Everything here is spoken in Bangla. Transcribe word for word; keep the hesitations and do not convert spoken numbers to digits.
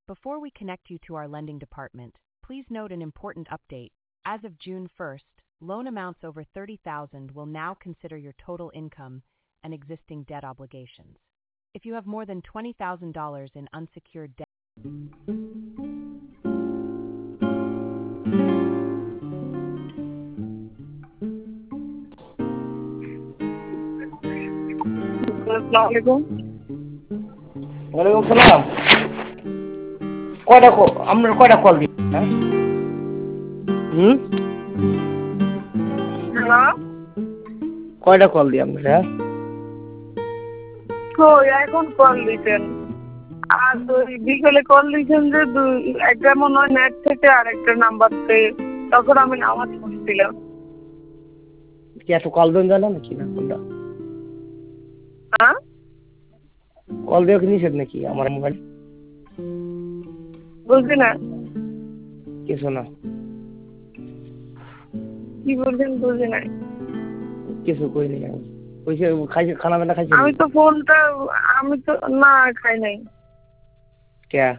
Before we connect you to our lending department, please note an important update. As of June first, loan amounts over thirty thousand dollars will now consider your total income and existing debt obligations. If you have more than twenty thousand dollars in unsecured debt, আসসালামু ওয়ালাইকুম সালাম। কয়টা আমরা কয়টা কল দিই? হ্যাঁ হুম হ্যালো কয়টা কল দিই আমরা? হ্যাঁ কই এখন কল দিতেন আর ওই বিকেলে কল দিয়েছেন যে দুই- একটা মনে হয় নেট থেকে আর একটা নাম্বার থেকে, তখন আমি নামাজ পড়ছিলাম। কি এত কল দেন জানো নাকি না কোনটা? হ্যাঁ কল দেওয়া কি নিষেধ নাকি আমার মোবাইল? বুঝলি না কিছু না, কি বলছেন বুঝি নাই। কিছু কইনি আমি। কইছে খাইছে খানা পিনা খাইছে? আমি তো ফোনটা আমি তো না খাই নাই। কে